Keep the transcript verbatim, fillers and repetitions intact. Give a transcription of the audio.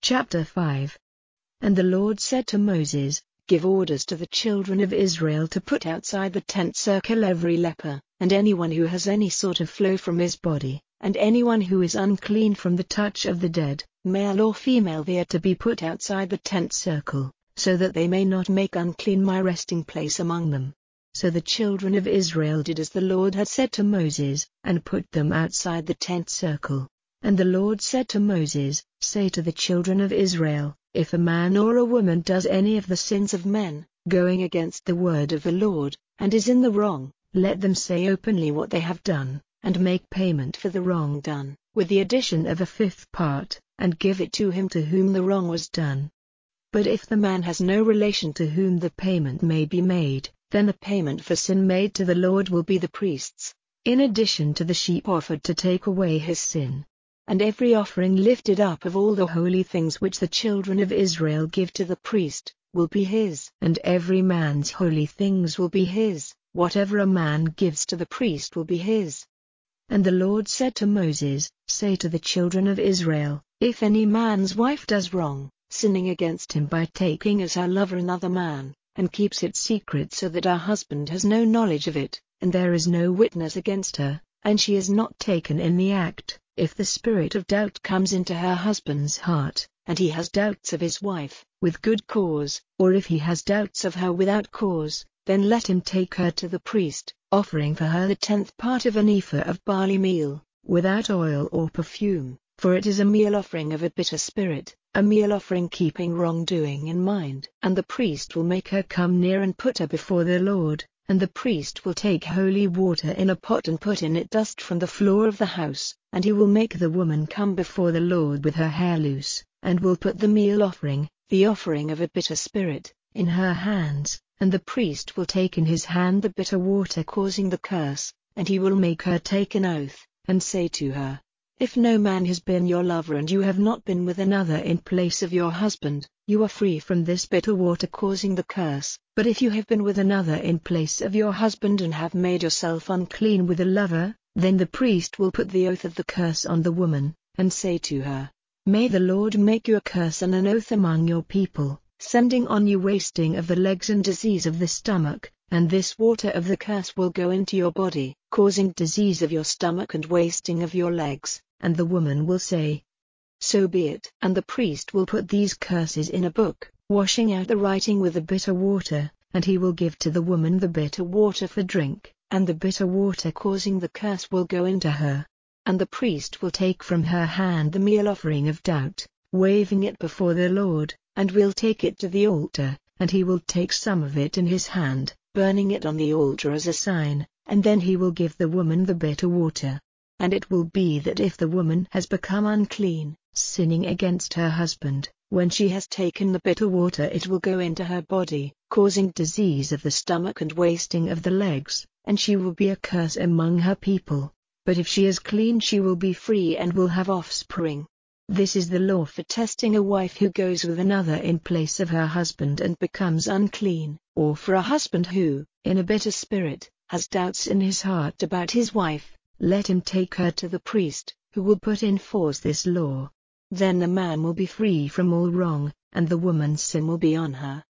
Chapter five. And the Lord said to Moses, Give orders to the children of Israel to put outside the tent circle every leper, and anyone who has any sort of flow from his body, and anyone who is unclean from the touch of the dead, male or female, they are to be put outside the tent circle, so that they may not make unclean my resting place among them. So the children of Israel did as the Lord had said to Moses, and put them outside the tent circle. And the Lord said to Moses, Say to the children of Israel, If a man or a woman does any of the sins of men, going against the word of the Lord, and is in the wrong, let them say openly what they have done, and make payment for the wrong done, with the addition of a fifth part, and give it to him to whom the wrong was done. But if the man has no relation to whom the payment may be made, then the payment for sin made to the Lord will be the priest's, in addition to the sheep offered to take away his sin. And every offering lifted up of all the holy things which the children of Israel give to the priest, will be his. And every man's holy things will be his, whatever a man gives to the priest will be his. And the Lord said to Moses, Say to the children of Israel, If any man's wife does wrong, sinning against him by taking as her lover another man, and keeps it secret so that her husband has no knowledge of it, and there is no witness against her, and she is not taken in the act, if the spirit of doubt comes into her husband's heart, and he has doubts of his wife, with good cause, or if he has doubts of her without cause, then let him take her to the priest, offering for her the tenth part of an ephah of barley meal, without oil or perfume, for it is a meal offering of a bitter spirit, a meal offering keeping wrongdoing in mind. And the priest will make her come near and put her before the Lord. And the priest will take holy water in a pot and put in it dust from the floor of the house, and he will make the woman come before the Lord with her hair loose, and will put the meal offering, the offering of a bitter spirit, in her hands, and the priest will take in his hand the bitter water causing the curse, and he will make her take an oath, and say to her, If no man has been your lover and you have not been with another in place of your husband, you are free from this bitter water causing the curse. But if you have been with another in place of your husband and have made yourself unclean with a lover, then the priest will put the oath of the curse on the woman, and say to her, May the Lord make you a curse and an oath among your people, sending on you wasting of the legs and disease of the stomach, and this water of the curse will go into your body, causing disease of your stomach and wasting of your legs. And the woman will say, So be it. And the priest will put these curses in a book, washing out the writing with the bitter water, and he will give to the woman the bitter water for drink, and the bitter water causing the curse will go into her. And the priest will take from her hand the meal offering of doubt, waving it before the Lord, and will take it to the altar, and he will take some of it in his hand, burning it on the altar as a sign, and then he will give the woman the bitter water. And it will be that if the woman has become unclean, sinning against her husband, when she has taken the bitter water it will go into her body, causing disease of the stomach and wasting of the legs, and she will be a curse among her people. But if she is clean she will be free and will have offspring. This is the law for testing a wife who goes with another in place of her husband and becomes unclean, or for a husband who, in a bitter spirit, has doubts in his heart about his wife. Let him take her to the priest, who will put in force this law. Then the man will be free from all wrong, and the woman's sin will be on her.